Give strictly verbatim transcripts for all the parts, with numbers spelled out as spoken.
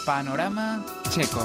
Panorama Checo.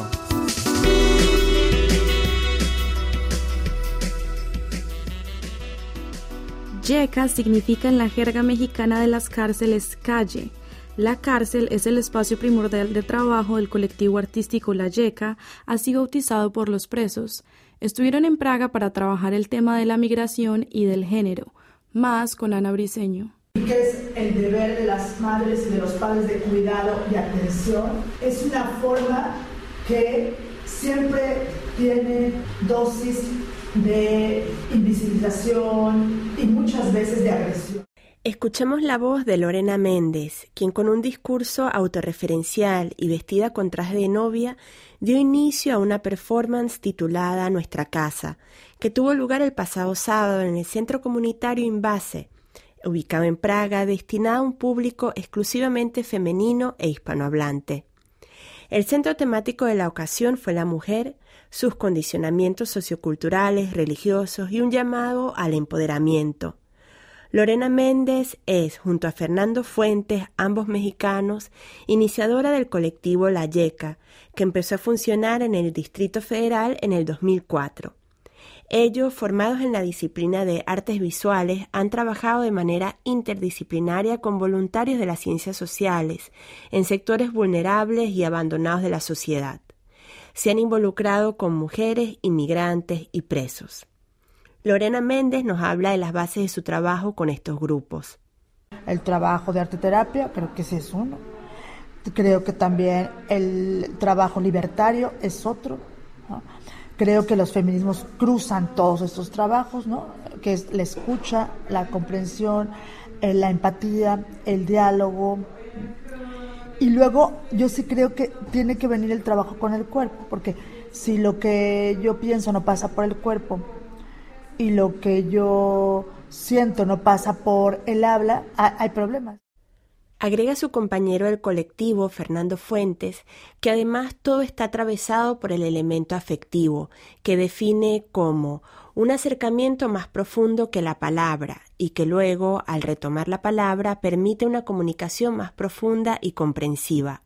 Yeca significa en la jerga mexicana de las cárceles calle. La cárcel es el espacio primordial de trabajo del colectivo artístico La Yeca, así bautizado por los presos. Estuvieron en Praga para trabajar el tema de la migración y del género, más con Ana Briceño. ¿Qué es el deber de las madres y de los padres de cuidado y atención? Es una forma que siempre tiene dosis de invisibilización y muchas veces de agresión. Escuchemos la voz de Lorena Méndez, quien con un discurso autorreferencial y vestida con traje de novia dio inicio a una performance titulada Nuestra Casa, que tuvo lugar el pasado sábado en el Centro Comunitario Invase, ubicado en Praga, destinado a un público exclusivamente femenino e hispanohablante. El centro temático de la ocasión fue la mujer, sus condicionamientos socioculturales, religiosos y un llamado al empoderamiento. Lorena Méndez es, junto a Fernando Fuentes, ambos mexicanos, iniciadora del colectivo La Yeca, que empezó a funcionar en el Distrito Federal en el dos mil cuatro. Ellos, formados en la disciplina de artes visuales, han trabajado de manera interdisciplinaria con voluntarios de las ciencias sociales, en sectores vulnerables y abandonados de la sociedad. Se han involucrado con mujeres, inmigrantes y presos. Lorena Méndez nos habla de las bases de su trabajo con estos grupos. El trabajo de arteterapia, creo que ese es uno. Creo que también el trabajo libertario es otro, ¿no? Creo que los feminismos cruzan todos estos trabajos, ¿no? Que es la escucha, la comprensión, la empatía, el diálogo. Y luego yo sí creo que tiene que venir el trabajo con el cuerpo, porque si lo que yo pienso no pasa por el cuerpo y lo que yo siento no pasa por el habla, hay problemas. Agrega su compañero del colectivo, Fernando Fuentes, que además todo está atravesado por el elemento afectivo, que define como un acercamiento más profundo que la palabra y que luego, al retomar la palabra, permite una comunicación más profunda y comprensiva.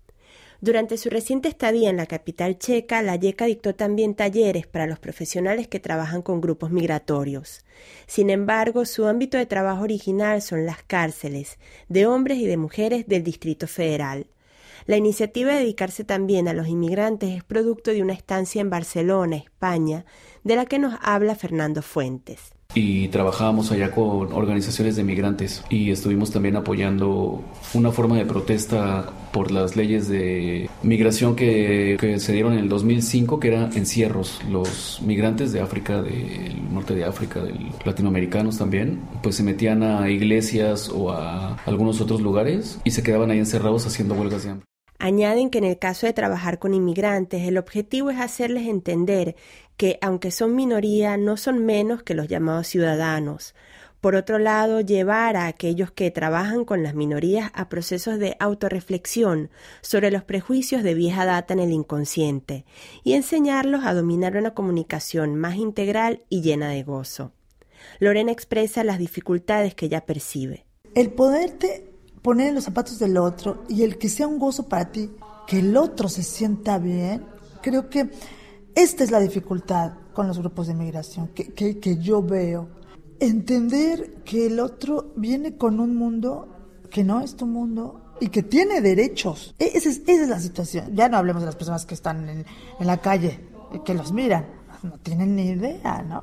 Durante su reciente estadía en la capital checa, La Yeca dictó también talleres para los profesionales que trabajan con grupos migratorios. Sin embargo, su ámbito de trabajo original son las cárceles, de hombres y de mujeres del Distrito Federal. La iniciativa de dedicarse también a los inmigrantes es producto de una estancia en Barcelona, España, de la que nos habla Fernando Fuentes. Y trabajábamos allá con organizaciones de migrantes y estuvimos también apoyando una forma de protesta por las leyes de migración que, que se dieron en el dos mil cinco, que eran encierros. Los migrantes de África, del norte de África, de latinoamericanos también, pues se metían a iglesias o a algunos otros lugares y se quedaban ahí encerrados haciendo huelgas de hambre. Añaden que en el caso de trabajar con inmigrantes, el objetivo es hacerles entender que, aunque son minoría, no son menos que los llamados ciudadanos. Por otro lado, llevar a aquellos que trabajan con las minorías a procesos de autorreflexión sobre los prejuicios de vieja data en el inconsciente y enseñarlos a dominar una comunicación más integral y llena de gozo. Lorena expresa las dificultades que ella percibe. El poderte poner en los zapatos del otro y el que sea un gozo para ti, que el otro se sienta bien, creo que esta es la dificultad con los grupos de migración que, que, que yo veo. Entender que el otro viene con un mundo que no es tu mundo y que tiene derechos. Esa es, esa es la situación. Ya no hablemos de las personas que están en, en la calle, que los miran. No tienen ni idea, ¿no?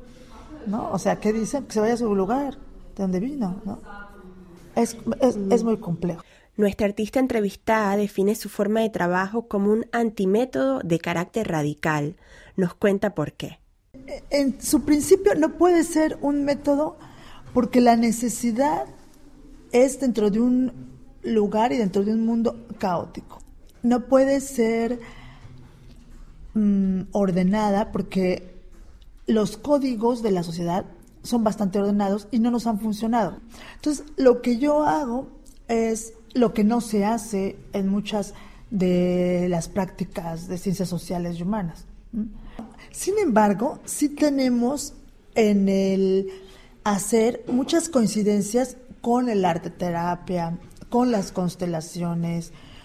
¿No? O sea, ¿qué dicen? Que se vaya a su lugar, de donde vino, ¿no? Es, es, es muy complejo. Nuestra artista entrevistada define su forma de trabajo como un antimétodo de carácter radical. Nos cuenta por qué. En su principio no puede ser un método porque la necesidad es dentro de un lugar y dentro de un mundo caótico. No puede ser mmm, ordenada porque los códigos de la sociedad son bastante ordenados y no nos han funcionado. Entonces, lo que yo hago es lo que no se hace en muchas de las prácticas de ciencias sociales y humanas. Sin embargo, sí tenemos en el hacer muchas coincidencias con el arte terapia, con las constelaciones,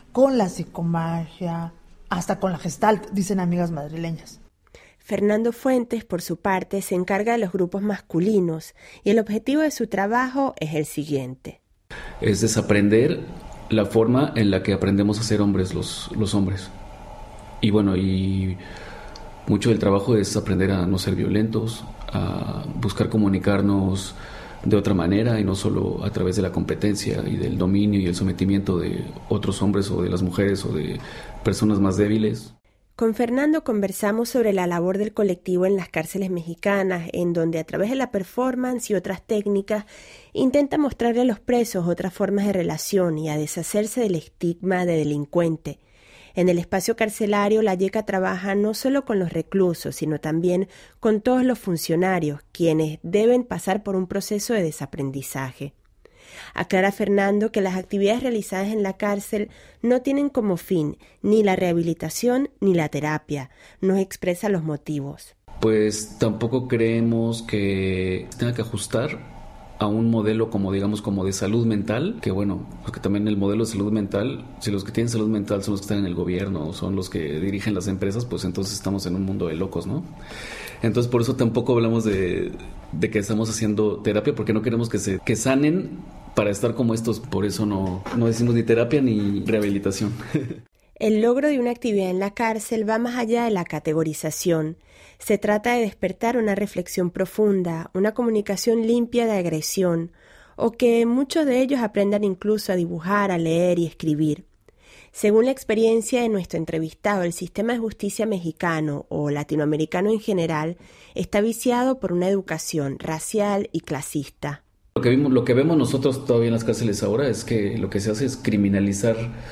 con la psicomagia, hasta con la gestalt, dicen amigas madrileñas. Fernando Fuentes, por su parte, se encarga de los grupos masculinos y el objetivo de su trabajo es el siguiente. Es desaprender la forma en la que aprendemos a ser hombres los, los hombres. Y bueno, y mucho del trabajo es aprender a no ser violentos, a buscar comunicarnos de otra manera y no solo a través de la competencia y del dominio y el sometimiento de otros hombres o de las mujeres o de personas más débiles. Con Fernando conversamos sobre la labor del colectivo en las cárceles mexicanas, en donde a través de la performance y otras técnicas intenta mostrarle a los presos otras formas de relación y a deshacerse del estigma de delincuente. En el espacio carcelario, la YECA trabaja no solo con los reclusos, sino también con todos los funcionarios, quienes deben pasar por un proceso de desaprendizaje. Aclara Fernando que las actividades realizadas en la cárcel no tienen como fin ni la rehabilitación ni la terapia. Nos expresa los motivos. Pues tampoco creemos que tenga que ajustar a un modelo como digamos como de salud mental, que bueno, porque también el modelo de salud mental, si los que tienen salud mental son los que están en el gobierno o son los que dirigen las empresas, pues entonces estamos en un mundo de locos, ¿no? Entonces por eso tampoco hablamos de, de que estamos haciendo terapia, porque no queremos que se que sanen para estar como estos, por eso no, no decimos ni terapia ni rehabilitación. El logro de una actividad en la cárcel va más allá de la categorización. Se trata de despertar una reflexión profunda, una comunicación limpia de agresión, o que muchos de ellos aprendan incluso a dibujar, a leer y escribir. Según la experiencia de nuestro entrevistado, el sistema de justicia mexicano o latinoamericano en general está viciado por una educación racial y clasista. Lo que vimos, lo que vemos nosotros todavía en las cárceles ahora es que lo que se hace es criminalizar,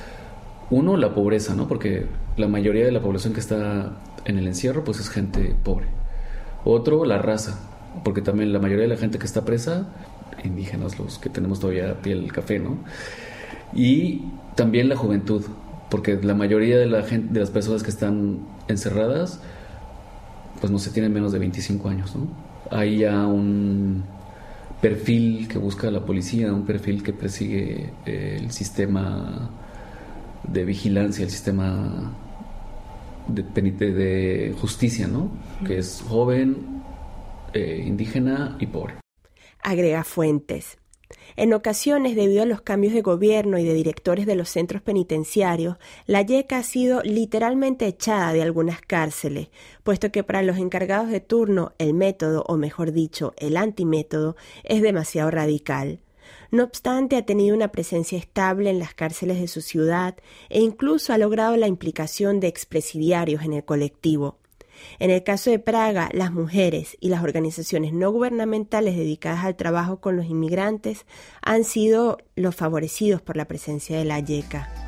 uno, la pobreza, ¿no? Porque la mayoría de la población que está en el encierro pues es gente pobre. Otro, la raza, porque también la mayoría de la gente que está presa, indígenas, los que tenemos todavía piel café, ¿no? Y también la juventud, porque la mayoría de la gente, de las personas que están encerradas, pues no se tienen menos de veinticinco años, ¿no? Hay ya un perfil que busca la policía, un perfil que persigue eh, el sistema de vigilancia, el sistema de, penite, de justicia, ¿no? Que es joven, eh, indígena y pobre. Agrega Fuentes. En ocasiones, debido a los cambios de gobierno y de directores de los centros penitenciarios, la YECA ha sido literalmente echada de algunas cárceles, puesto que para los encargados de turno el método, o mejor dicho, el antimétodo, es demasiado radical. No obstante, ha tenido una presencia estable en las cárceles de su ciudad e incluso ha logrado la implicación de expresidiarios en el colectivo. En el caso de Praga, las mujeres y las organizaciones no gubernamentales dedicadas al trabajo con los inmigrantes han sido los favorecidos por la presencia de la YECA.